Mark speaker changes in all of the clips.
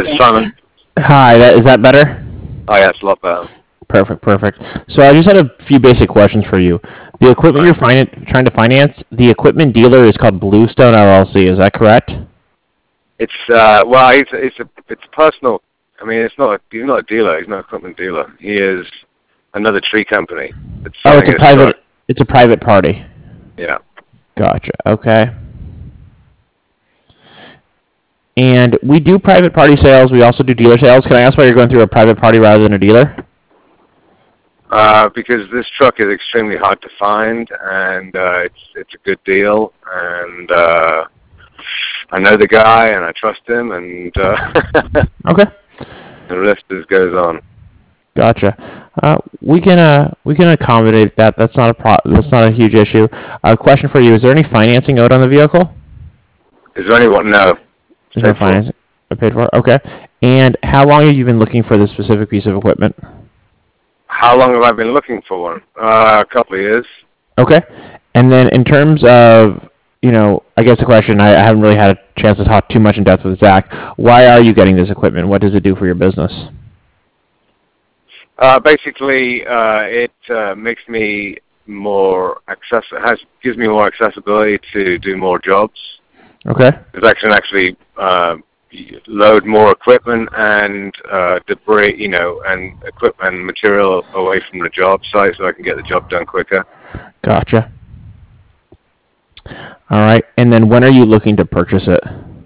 Speaker 1: Simon.
Speaker 2: Hi, is that better?
Speaker 1: Oh, yeah, it's a lot better.
Speaker 2: Perfect. So I just had a few basic questions for you. The equipment
Speaker 1: Right.
Speaker 2: you're trying to finance, the equipment dealer is called Bluestone LLC. Is that correct?
Speaker 1: It's it's personal. I mean, he's not a dealer. He's not an equipment dealer. He is another tree company that's
Speaker 2: Oh,
Speaker 1: selling
Speaker 2: it's a
Speaker 1: his truck.
Speaker 2: private. It's a private party.
Speaker 1: Yeah.
Speaker 2: Gotcha. Okay. And we do private party sales. We also do dealer sales. Can I ask why you're going through a private party rather than a dealer?
Speaker 1: Because this truck is extremely hard to find, and it's a good deal, and I know the guy, and I trust him, and
Speaker 2: Okay.
Speaker 1: the rest just goes on.
Speaker 2: Gotcha. We can accommodate that. That's not a huge issue. Question for you: is there any financing owed on the vehicle?
Speaker 1: Is there anyone? No.
Speaker 2: Is there financing paid for? Okay. And how long have you been looking for this specific piece of equipment?
Speaker 1: How long have I been looking for one? A couple of years.
Speaker 2: Okay. And then in terms of, I guess the question, I haven't really had a chance to talk too much in depth with Zach. Why are you getting this equipment? What does it do for your business?
Speaker 1: Basically, it makes me gives me more accessibility to do more jobs.
Speaker 2: Okay.
Speaker 1: Because I can actually load more equipment and debris, and equipment and material away from the job site, so I can get the job done quicker.
Speaker 2: Gotcha. All right. And then when are you looking to purchase it?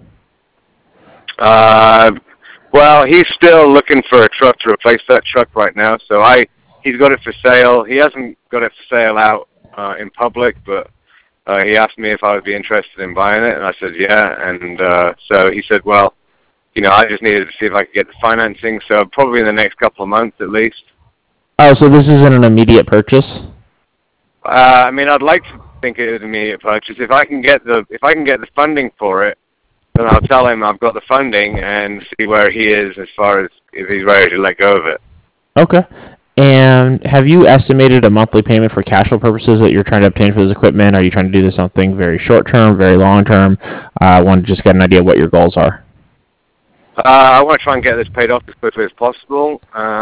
Speaker 1: Well, he's still looking for a truck to replace that truck right now, so he's got it for sale. He hasn't got it for sale out in public, but he asked me if I would be interested in buying it, and I said yeah. And so he said, well, I just needed to see if I could get the financing, so probably in the next couple of months at least.
Speaker 2: Oh, so this isn't an immediate purchase?
Speaker 1: I mean, I'd like to think it is an immediate purchase. If I can get the funding for it, then I'll tell him I've got the funding and see where he is as far as if he's ready to let go of it.
Speaker 2: Okay. And have you estimated a monthly payment for cash flow purposes that you're trying to obtain for this equipment? Are you trying to do this something very short term, very long term? I want to just get an idea of what your goals are.
Speaker 1: I want to try and get this paid off as quickly as possible.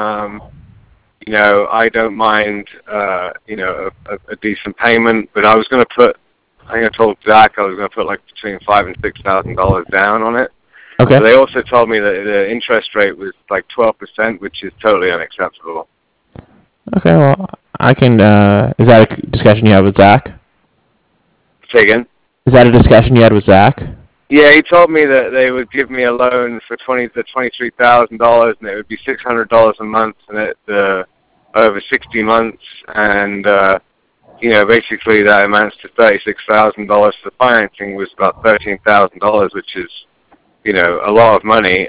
Speaker 1: I don't mind, a decent payment, but I think I told Zach I was going to put like between $5,000 and $6,000 down on it.
Speaker 2: Okay.
Speaker 1: But they also told me that the interest rate was like 12%, which is totally unacceptable.
Speaker 2: Okay, well, I can, is that a discussion you had with Zach?
Speaker 1: Say again?
Speaker 2: Is that a discussion you had with Zach?
Speaker 1: Yeah, he told me that they would give me a loan for $23,000, and it would be $600 a month, and it over 60 months, and basically that amounts to $36,000. The financing was about $13,000, which is, a lot of money.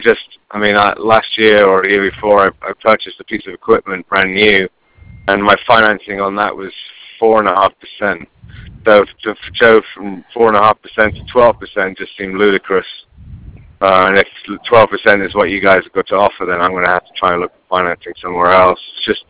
Speaker 1: Last year or the year before, I purchased a piece of equipment brand new, and my financing on that was 4.5%. So to go from 4.5% to 12% just seemed ludicrous. And if 12% is what you guys have got to offer, then I'm going to have to try and look for financing somewhere else. It's just,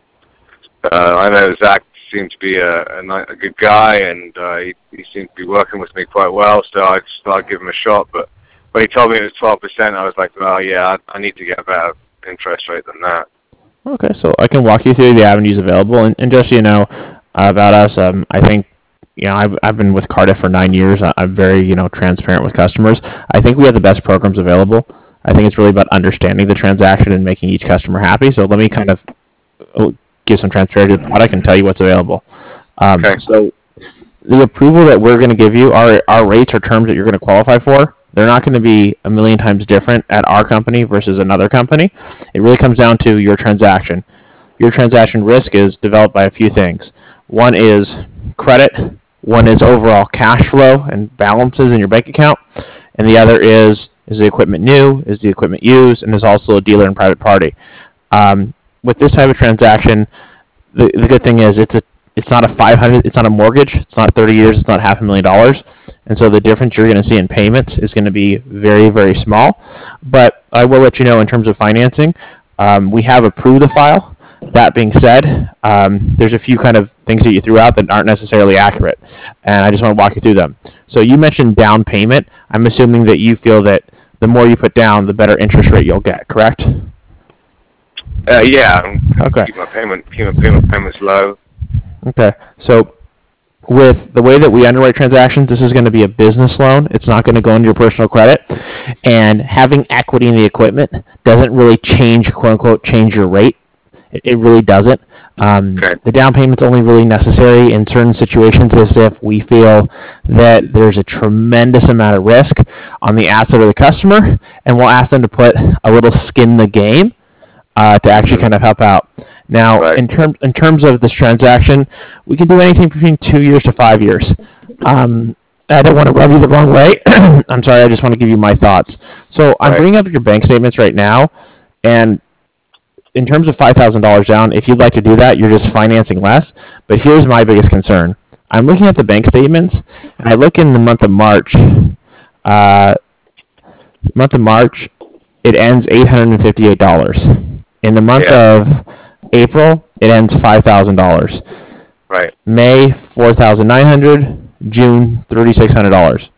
Speaker 1: I know Zach seemed to be a good guy, and he seemed to be working with me quite well, so I just thought I'd give him a shot. But when he told me it was 12%, I was like, well, yeah, I need to get a better interest rate than that.
Speaker 2: Okay, so I can walk you through the avenues available, and just so you know about us, I think, I've been with Cardiff for 9 years. I'm very, transparent with customers. I think we have the best programs available. I think it's really about understanding the transaction and making each customer happy. So let me kind of give some transparency to the product and tell you what's available.
Speaker 1: Okay.
Speaker 2: So the approval that we're going to give you, our rates or terms that you're going to qualify for, they're not going to be a million times different at our company versus another company. It really comes down to your transaction. Your transaction risk is developed by a few things. One is credit. One is overall cash flow and balances in your bank account. And the other is the equipment new? Is the equipment used? And is also a dealer and private party. With this type of transaction, the good thing is it's not a mortgage. It's not 30 years. It's not $500,000. And so the difference you're going to see in payments is going to be very, very small. But I will let you know in terms of financing, we have approved the file. That being said, there's a few kind of things that you threw out that aren't necessarily accurate, and I just want to walk you through them. So you mentioned down payment. I'm assuming that you feel that the more you put down, the better interest rate you'll get. Correct?
Speaker 1: Yeah.
Speaker 2: Okay.
Speaker 1: Keep my payments low.
Speaker 2: Okay. So with the way that we underwrite transactions, this is going to be a business loan. It's not going to go into your personal credit. And having equity in the equipment doesn't really change, quote unquote, change your rate. It really doesn't.
Speaker 1: Okay.
Speaker 2: The down payment's only really necessary in certain situations as if we feel that there's a tremendous amount of risk on the asset of the customer, and we'll ask them to put a little skin in the game to actually kind of help out. Now,
Speaker 1: Right.
Speaker 2: in terms of this transaction, we can do anything between 2 years to 5 years. I don't want to rub you the wrong way. I'm sorry, I just want to give you my thoughts. So I'm bringing up your bank statements right now, and in terms of $5,000 down, if you'd like to do that, you're just financing less. But here's my biggest concern. I'm looking at the bank statements, and I look in the month of March. It ends $858. In the month of April, it ends $5,000.
Speaker 1: Right.
Speaker 2: May, $4,900. June, $3,600.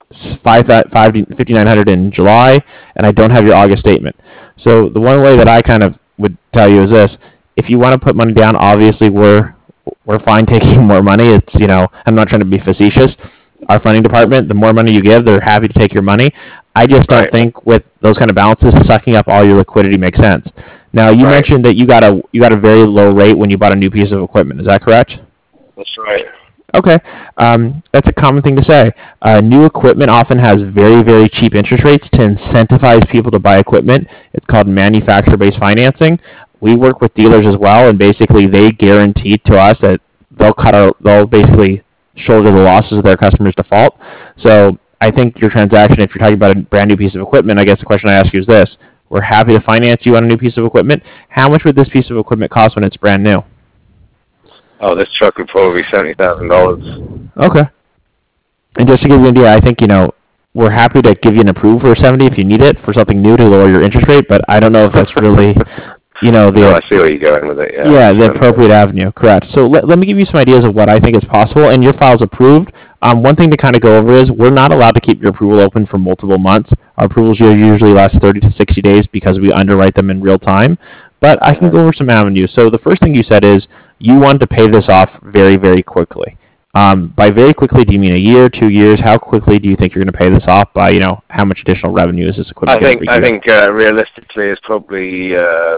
Speaker 2: $5,900 in July, and I don't have your August statement. So the one way that I kind of would tell you is this: if you want to put money down, obviously we're fine taking more money. It's, I'm not trying to be facetious. Our funding department, the more money you give, they're happy to take your money. I just don't think with those kind of balances, sucking up all your liquidity makes sense. Now, you mentioned that you got a very low rate when you bought a new piece of equipment. Is that correct?
Speaker 1: That's right.
Speaker 2: Okay, that's a common thing to say. New equipment often has very, very cheap interest rates to incentivize people to buy equipment. It's called manufacturer-based financing. We work with dealers as well, and basically they guarantee to us that they'll basically shoulder the losses of their customers' default. So I think your transaction, if you're talking about a brand new piece of equipment, I guess the question I ask you is this: we're happy to finance you on a new piece of equipment. How much would this piece of equipment cost when it's brand new?
Speaker 1: Oh, this truck would probably be $70,000.
Speaker 2: Okay. And just to give you an idea, I think, we're happy to give you an approval for 70 if you need it for something new to lower your interest rate, but I don't know if that's really,
Speaker 1: I see where you're going with it, yeah.
Speaker 2: Yeah, the appropriate avenue, correct. So let me give you some ideas of what I think is possible, and your file's approved. One thing to kind of go over is we're not allowed to keep your approval open for multiple months. Our approvals usually last 30 to 60 days because we underwrite them in real time, but I can go over some avenues. So the first thing you said is you want to pay this off very, very quickly. By very quickly, do you mean a year, 2 years? How quickly do you think you're going to pay this off by, how much additional revenue is this equipment going to
Speaker 1: I think realistically it's probably,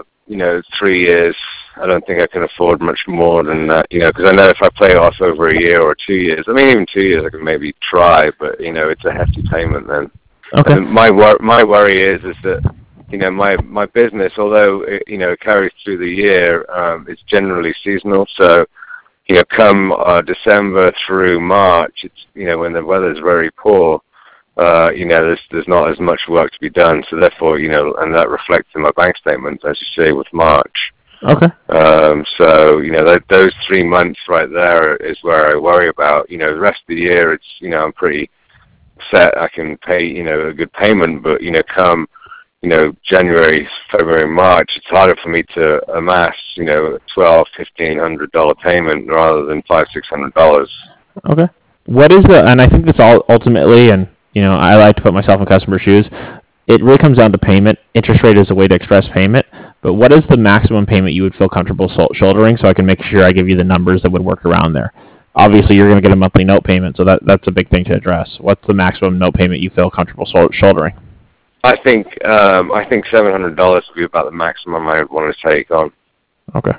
Speaker 1: 3 years. I don't think I can afford much more than that, because I know if I play it off over a year or 2 years, even 2 years I can maybe try, but, it's a hefty payment then.
Speaker 2: Okay.
Speaker 1: And my worry is that, my business, although it carries through the year, it's generally seasonal. So, come December through March, it's when the weather's very poor, there's not as much work to be done. So therefore, and that reflects in my bank statement, as you say, with March.
Speaker 2: Okay.
Speaker 1: So those 3 months right there is where I worry about. The rest of the year, it's I'm pretty set. I can pay a good payment, but come January, February, March, it's harder for me to amass, $1,200-$1,500 payment rather than $500-$600.
Speaker 2: Okay. What is and I think this all ultimately, and I like to put myself in customer shoes. It really comes down to payment. Interest rate is a way to express payment, but what is the maximum payment you would feel comfortable shouldering, so I can make sure I give you the numbers that would work around there? Obviously, you're going to get a monthly note payment, so that's a big thing to address. What's the maximum note payment you feel comfortable shouldering?
Speaker 1: I think $700 would be about the maximum I would want to take on.
Speaker 2: Okay.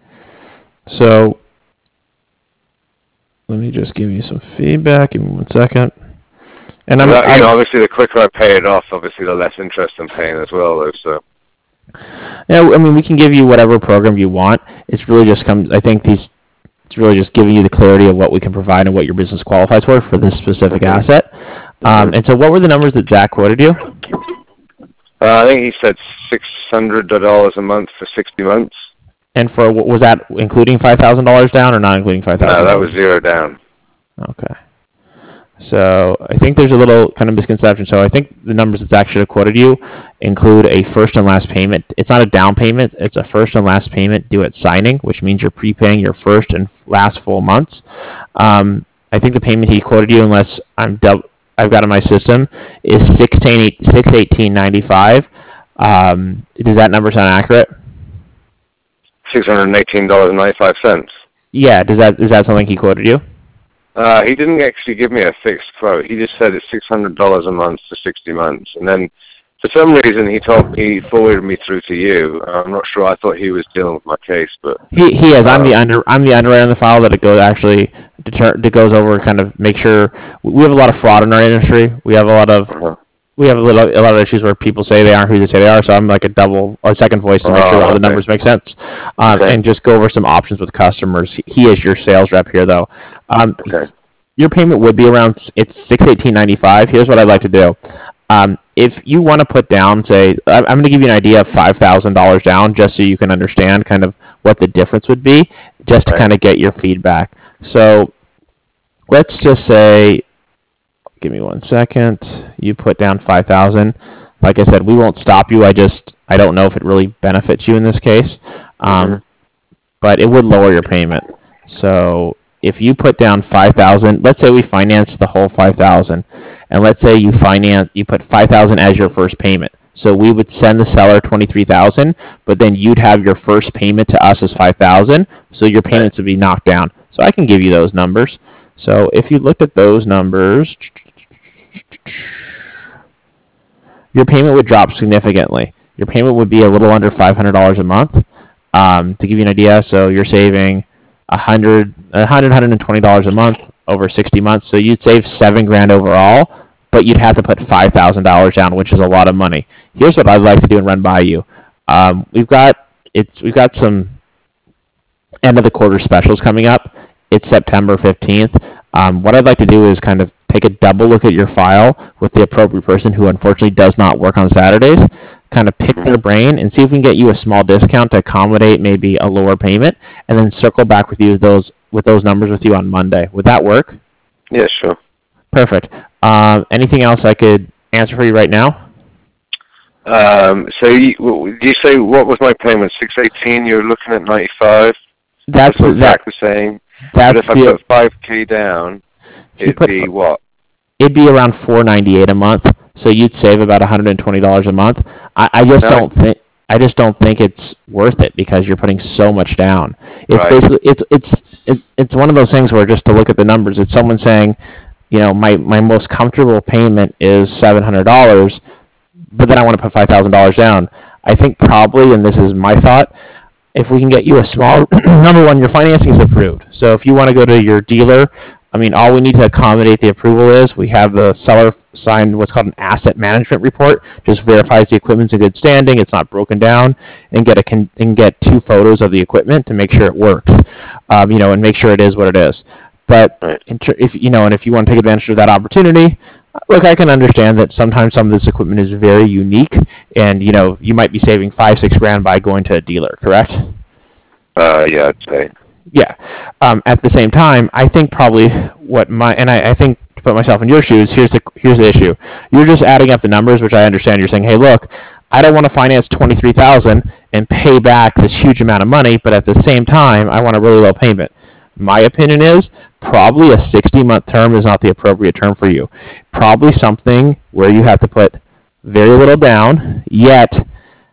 Speaker 2: So let me just give you some feedback. Give me 1 second. And
Speaker 1: obviously, the quicker I pay it off, obviously, the less interest I'm paying as well, though. So.
Speaker 2: Yeah, we can give you whatever program you want. It's really just it's really just giving you the clarity of what we can provide and what your business qualifies for this specific asset. And so, what were the numbers that Jack quoted you?
Speaker 1: I think he said $600 a month for 60 months.
Speaker 2: And was that including $5,000 down or not including $5,000?
Speaker 1: No, that was zero down.
Speaker 2: Okay. So I think there's a little kind of misconception. So I think the numbers that Zach should have quoted you include a first and last payment. It's not a down payment. It's a first and last payment due at signing, which means you're prepaying your first and last full months. I think the payment he quoted you, unless I I've got in my system is 618.95. Does that number sound accurate?
Speaker 1: $618.95.
Speaker 2: Yeah. Is that something he quoted you?
Speaker 1: He didn't actually give me a fixed quote. He just said it's $600 a month for 60 months, and then for some reason he forwarded me through to you. I'm not sure. I thought he was dealing with my case, but
Speaker 2: he is. I'm the underwriter on the file that it goes that goes over, kind of make sure. We have a lot of fraud in our industry. We have a lot of issues where people say they aren't who they say they are. So I'm like a second voice to make sure all the numbers make sense, and just go over some options with customers. He is your sales rep here, though. Your payment would be around $618.95. Here's what I'd like to do. If you want to put down, say, I'm going to give you an idea of $5,000 down, just so you can understand kind of what the difference would be, just to kind of get your feedback. So let's just say, give me 1 second. You put down $5,000. Like I said, we won't stop you. I don't know if it really benefits you in this case, but it would lower your payment. So if you put down $5,000, let's say we finance the whole $5,000, and let's say you put $5,000 as your first payment. So we would send the seller $23,000, but then you'd have your first payment to us as $5,000. So your payments would be knocked down. So I can give you those numbers. So if you looked at those numbers, your payment would drop significantly. Your payment would be a little under $500 a month. To give you an idea, so you're saving $120 a month over 60 months. So you'd save $7,000 overall, but you'd have to put $5,000 down, which is a lot of money. Here's what I'd like to do and run by you. We've got some end of the quarter specials coming up. It's September 15th. What I'd like to do is kind of take a double look at your file with the appropriate person who unfortunately does not work on Saturdays, kind of pick their brain and see if we can get you a small discount to accommodate maybe a lower payment, and then circle back with you those numbers with you on Monday. Would that work?
Speaker 1: Yeah, sure.
Speaker 2: Perfect. Anything else I could answer for you right now?
Speaker 1: So you say what was my payment? $618. You're looking at $95.
Speaker 2: That's
Speaker 1: exactly the same. But if I put $5,000 down, it'd be what? It'd
Speaker 2: be around $498 a month. So you'd save about $120 a month. I just don't think it's worth it because you're putting so much down. It's basically it's one of those things where just to look at the numbers, it's someone saying, my most comfortable payment is $700, but then I want to put $5,000 down. I think probably, and this is my thought, if we can get you a small, number one, your financing is approved. So if you want to go to your dealer, all we need to accommodate the approval is we have the seller sign what's called an asset management report. Just verifies the equipment's in good standing, it's not broken down, and get 2 photos of the equipment to make sure it works, and make sure it is what it is. But if you want to take advantage of that opportunity, look, I can understand that sometimes some of this equipment is very unique, and you might be saving $5-6 grand by going to a dealer. Correct?
Speaker 1: Yeah, I'd say.
Speaker 2: Yeah. At the same time, I think probably I think to put myself in your shoes, here's the issue. You're just adding up the numbers, which I understand. You're saying, hey, look, I don't want to finance $23,000 and pay back this huge amount of money, but at the same time, I want a really low payment. My opinion is probably a 60-month term is not the appropriate term for you. Probably something where you have to put very little down, yet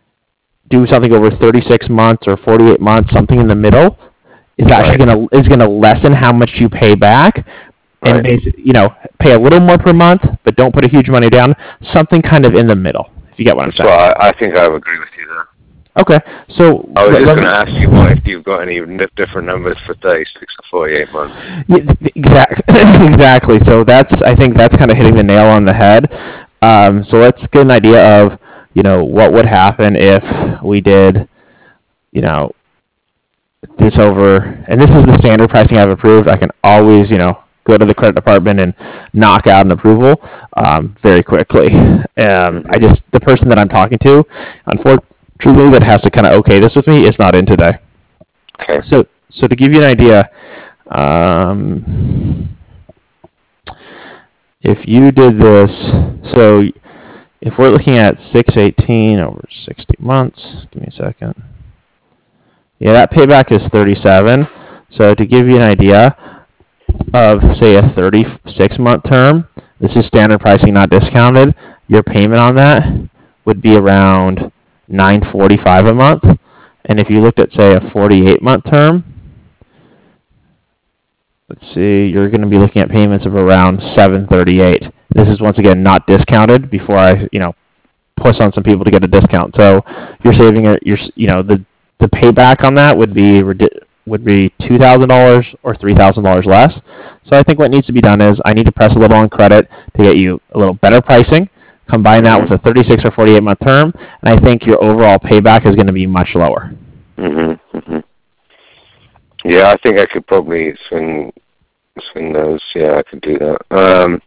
Speaker 2: do something over 36 months or 48 months, something in the middle, is actually going to lessen how much you pay back, and pay a little more per month, but don't put a huge money down. Something kind of in the middle, if you get what I'm saying.
Speaker 1: So I think I would agree with you there.
Speaker 2: Okay, so
Speaker 1: I was just going to ask you if you've got any different numbers for 36 or 48 months.
Speaker 2: Yeah, exactly. So I think that's kind of hitting the nail on the head. So let's get an idea of what would happen if we did this over, and this is the standard pricing I've approved. I can always go to the credit department and knock out an approval very quickly. The person that I'm talking to, unfortunately, that has to kind of okay this with me is not in today.
Speaker 1: Okay.
Speaker 2: So to give you an idea, if you did this, so if we're looking at 618 over 60 months, give me a second. Yeah, that payback is 37. So to give you an idea of, say, a 36-month term, This is standard pricing, not discounted. Your payment on that would be around $945 a month. And if you looked at, say, a 48-month term, let's see, you're going to be looking at payments of around $738. This is, once again, not discounted before I, push on some people to get a discount. So you're saving the payback on that would be $2,000 or $3,000 less. So I think what needs to be done is I need to press a little on credit to get you a little better pricing. Combine that with a 36 or 48-month term, and I think your overall payback is going to be much lower.
Speaker 1: Yeah, I think I could probably swing those. Yeah, I could do that.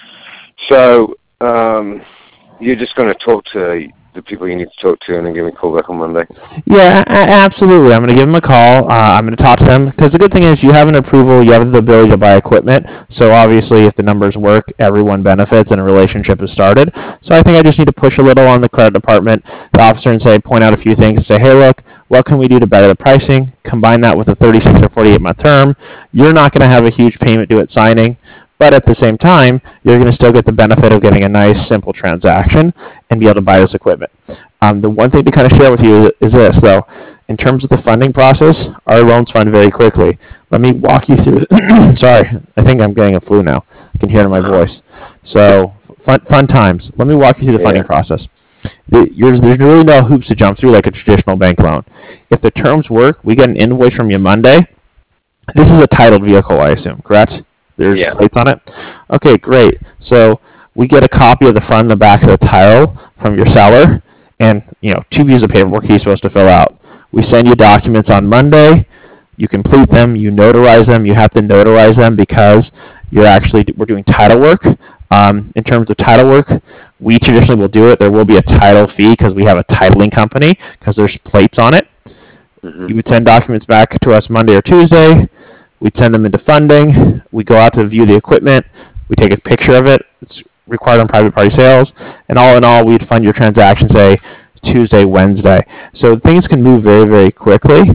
Speaker 1: So you're just going to talk to the people you need to talk to and then give me a call back on Monday?
Speaker 2: Yeah, absolutely. I'm going to give them a call. I'm going to talk to them because the good thing is you have an approval, you have the ability to buy equipment. So obviously if the numbers work, everyone benefits and a relationship is started. So I think I just need to push a little on the credit department, the officer, and point out a few things and say, hey, look, what can we do to better the pricing? Combine that with a 36 or 48-month term. You're not going to have a huge payment due at signing. But at the same time, you're going to still get the benefit of getting a nice, simple transaction and be able to buy this equipment. The one thing to kind of share with you is this, though. In terms of the funding process, our loans fund very quickly. Let me walk you through. Sorry, I think I'm getting a flu now. I can hear it in my voice. So, fun times. Let me walk you through the funding process. There's really no hoops to jump through like a traditional bank loan. If the terms work, we get an invoice from you Monday. This is a titled vehicle, I assume, correct? There's plates on it? Okay, great. So we get a copy of the front and the back of the title from your seller and, 2 views of paperwork he's supposed to fill out. We send you documents on Monday. You complete them. You notarize them. You have to notarize them because we're doing title work. In terms of title work, we traditionally will do it. There will be a title fee because we have a titling company because there's plates on it. You would send documents back to us Monday or Tuesday. We'd send them into funding. We go out to view the equipment. We take a picture of it. It's required on private party sales. And all in all, we'd fund your transaction, say, Tuesday, Wednesday. So things can move very, very quickly.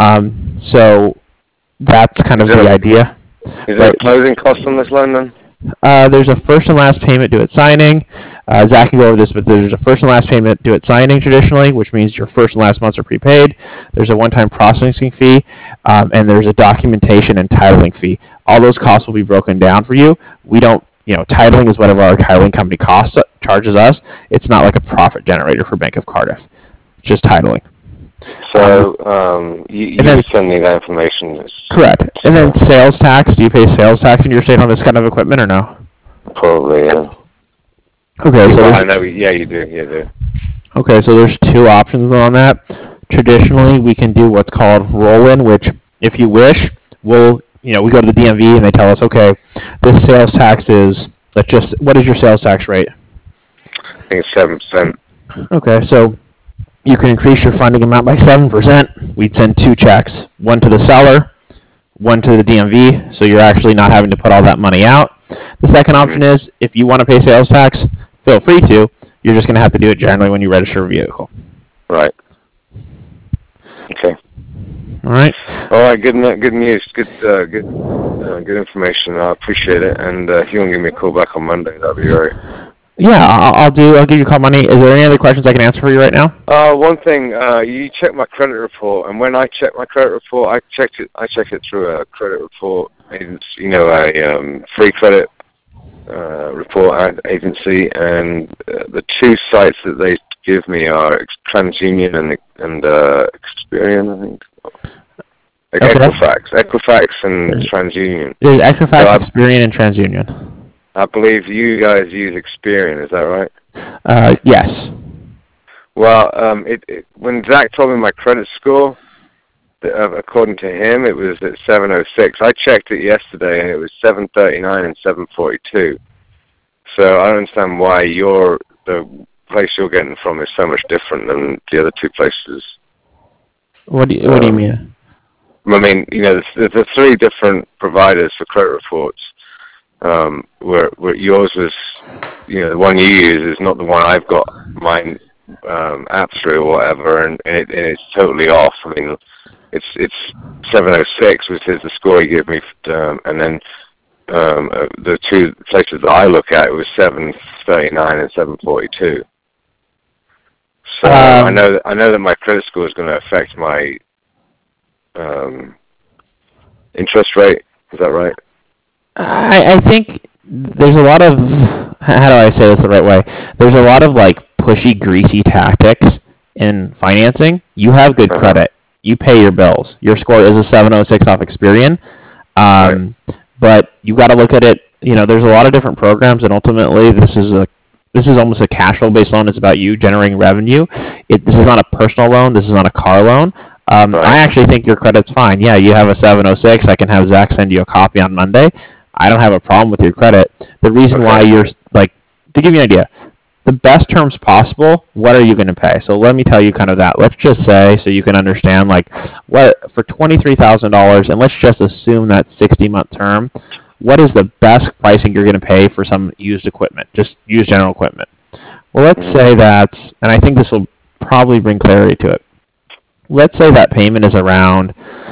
Speaker 2: So that's kind of the idea.
Speaker 1: Is there a closing cost on this loan then?
Speaker 2: There's a first and last payment due at signing. Zach can go over this, but there's a first and last payment due at signing traditionally, which means your first and last months are prepaid. There's a one-time processing fee, and there's a documentation and titling fee. All those costs will be broken down for you. We don't, titling is whatever our titling company charges us. It's not like a profit generator for Bank of Cardiff. It's just titling.
Speaker 1: So you send me that information.
Speaker 2: Correct. And then sales tax. Do you pay sales tax in your state on this kind of equipment or no?
Speaker 1: Probably, yeah.
Speaker 2: Okay, so
Speaker 1: I know. Yeah, you do. You do.
Speaker 2: Okay, so there's 2 options on that. Traditionally, we can do what's called roll-in, which, if you wish, we go to the DMV and they tell us, okay, this sales tax is, what is your sales tax rate?
Speaker 1: I think it's 7%.
Speaker 2: Okay, so you can increase your funding amount by 7%. We'd send 2 checks, one to the seller, one to the DMV, so you're actually not having to put all that money out. The second option is, if you want to pay sales tax, feel free to. You're just going to have to do it generally when you register a vehicle.
Speaker 1: Right. Okay.
Speaker 2: All right.
Speaker 1: Good news. Good information. I appreciate it. And if you want to give me a call back on Monday, that'd be great.
Speaker 2: Yeah, I'll give you a call Monday. Is there any other questions I can answer for you right now?
Speaker 1: One thing, you check my credit report, and when I check my credit report, I check it through a credit report agency, a free credit report agency, and the 2 sites that they give me are TransUnion and Experian, I think. Equifax and TransUnion.
Speaker 2: There's Equifax, Experian, and TransUnion.
Speaker 1: I believe you guys use Experian, is that right?
Speaker 2: Yes.
Speaker 1: Well, when Zach told me my credit score, according to him, it was at 706. I checked it yesterday, and it was 739 and 742. So I don't understand why the place you're getting from is so much different than the other 2 places.
Speaker 2: What do you mean?
Speaker 1: I mean, there's 3 different providers for credit reports. Where yours was, the one you use is not the one I've got mine app through or whatever, and it's totally off. I mean, it's 706, which is the score he gave me, and then the two places that I look at, it was 739 and 742. So I know that my credit score is going to affect my interest rate. Is that right?
Speaker 2: I think there's a lot of, how do I say this the right way? There's a lot of like pushy, greasy tactics in financing. You have good credit. You pay your bills. Your score is a 706 off Experian.
Speaker 1: Right.
Speaker 2: But you got to look at it. There's a lot of different programs, and ultimately, this is almost a cash flow based loan. It's about you generating revenue. This is not a personal loan. This is not a car loan.
Speaker 1: Right.
Speaker 2: I actually think your credit's fine. Yeah, you have a 706. I can have Zach send you a copy on Monday. I don't have a problem with your credit. The reason why you're like, to give you an idea, the best terms possible, what are you going to pay? So let me tell you kind of that. Let's just say, so you can understand, like, what for $23,000, and let's just assume that 60-month term, what is the best pricing you're going to pay for some used equipment, just used general equipment? Well, let's say that's, and I think this will probably bring clarity to it. Let's say that payment is around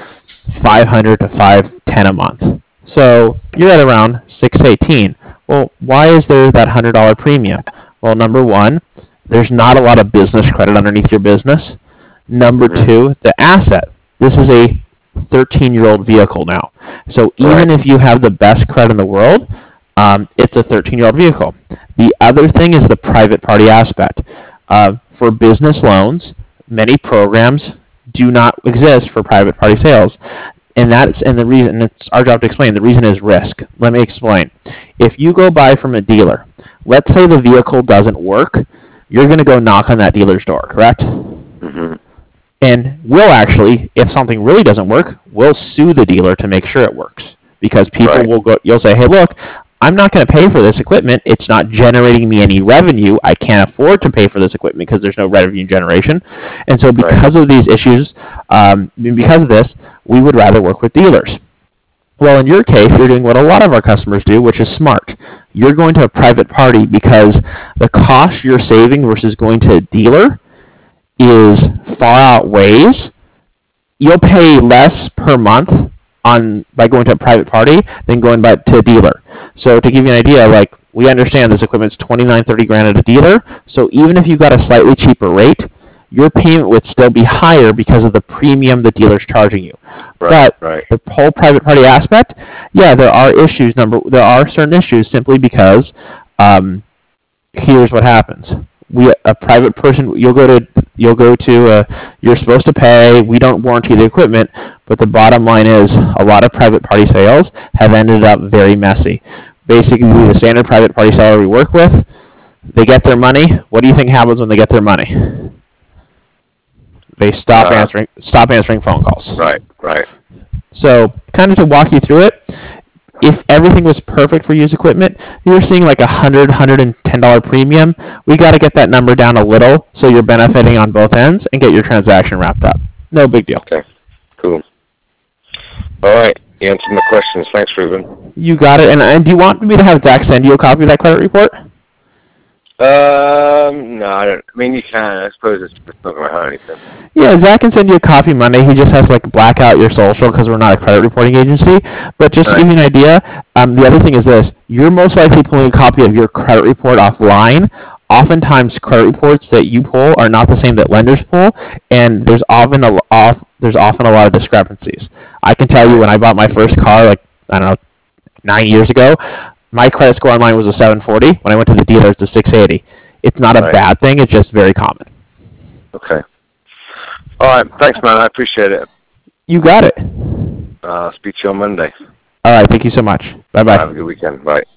Speaker 2: $500 to $510 a month. So you're at around $618. Well, why is there that $100 premium? Well, number one, there's not a lot of business credit underneath your business. Number two, the asset. This is a 13-year-old vehicle now. So even if you have the best credit in the world, it's a 13-year-old vehicle. The other thing is the private party aspect. For business loans, many programs do not exist for private party sales. And the reason, it's our job to explain, the reason is risk. Let me explain. If you go buy from a dealer, let's say the vehicle doesn't work, you're going to go knock on that dealer's door, correct?
Speaker 1: Mm-hmm.
Speaker 2: And we'll actually, if something really doesn't work, we'll sue the dealer to make sure it works. Because people will go, you'll say, hey, look, I'm not going to pay for this equipment. It's not generating me any revenue. I can't afford to pay for this equipment because there's no revenue generation. And so because of these issues, because of this, we would rather work with dealers. Well, in your case, you're doing what a lot of our customers do, which is smart. You're going to a private party because the cost you're saving versus going to a dealer is far outweighs. You'll pay less per month by going to a private party than going to a dealer. So to give you an idea, like, we understand this equipment's $29-30 at a dealer. So even if you got a slightly cheaper rate, your payment would still be higher because of the premium the dealer's charging you. But the whole private party aspect, yeah, there are issues. There are certain issues simply because here's what happens. A private person, you're supposed to pay. We don't warranty the equipment, but the bottom line is a lot of private party sales have ended up very messy. Basically, the standard private party seller we work with, they get their money. What do you think happens when they get their money? They stop answering phone calls.
Speaker 1: Right.
Speaker 2: So, kind of to walk you through it, if everything was perfect for used equipment, you're seeing like $110 premium. We got to get that number down a little so you're benefiting on both ends and get your transaction wrapped up. No big deal.
Speaker 1: Okay, cool. All right, you answered my questions. Thanks, Ruben.
Speaker 2: You got it. And do you want me to have Zach send you a copy of that credit report?
Speaker 1: No, I don't. I mean, you can. I suppose it's not going to hurt anything.
Speaker 2: Yeah, Zach can send you a copy Monday. He just has to black out your social because we're not a credit reporting agency. But just to give you an idea, the other thing is this: you're most likely pulling a copy of your credit report offline. Oftentimes, credit reports that you pull are not the same that lenders pull, and there's often a lot of discrepancies. I can tell you when I bought my first car, 9 years ago, my credit score online was a 740. When I went to the dealer, it's a 680. It's not a bad thing. It's just very common.
Speaker 1: Okay. All right. Thanks, man. I appreciate it.
Speaker 2: You got it.
Speaker 1: Speak to you on Monday.
Speaker 2: All right. Thank you so much. Bye-bye.
Speaker 1: Have a good weekend. Bye.